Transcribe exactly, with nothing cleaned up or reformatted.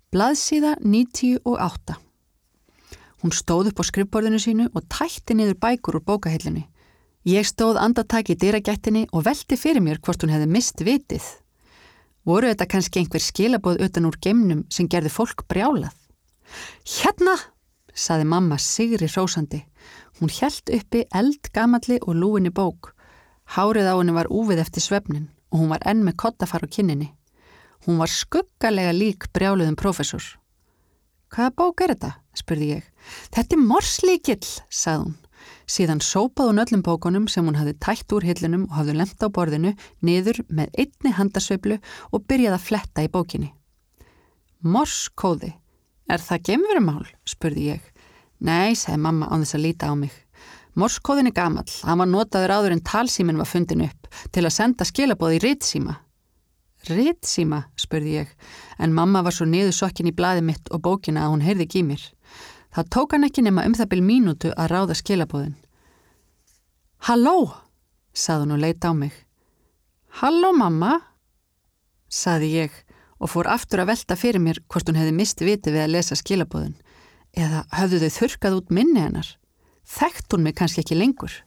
Blaðsíða níutíu og átta. Hún stóð upp á skrifborðinu sínu og tætti niður bækur úr bókahillunni. Ég stóð andartak í dyragættinni og velti fyrir mér hvort hún hefði mist vitið. Voru þetta kannski einhver skilaboð utan úr geimnum sem gerði fólk brjálað? Hérna, saði mamma sigri hrósandi. Hún hélt uppi eldgamalli og lúinni bók. Hárið á henni var úfið eftir svefnin og hún var enn með koddafar á kinninni. Hún var skuggalega lík brjáluðum prófessor. Hvaða bók er þetta? Spurði ég. Þetta er morslíkill, sagði hún. Síðan sópaði hún öllum bókunum sem hún hafði tætt úr hillunum og hafði lemmt á borðinu niður með einni handasveiflu og byrjaði að fletta í bókinni. Morskóði. Er það geimverumál? Spurði ég. Nei, sagði mamma án þess að líta á mig. Morskóðin er gamall. Hann var notaður áður en talsíminn var fundin upp til að senda skilaboð í ritsíma. Ritsíma, spurði ég, en mamma var svo niðursokkin í blaðið mitt og bókina að hún heyrði ekki í mér. Það tók hann ekki nema um það bil mínútu að ráða skilaboðin. Halló, sagði hún og leit á mig. Halló, mamma, sagði ég og fór aftur að velta fyrir mér hvort hún hefði mist viti við að lesa skilaboðin. Eða höfðu þau þurrkað út minni hennar? Þekkt hún mig kannski ekki lengur?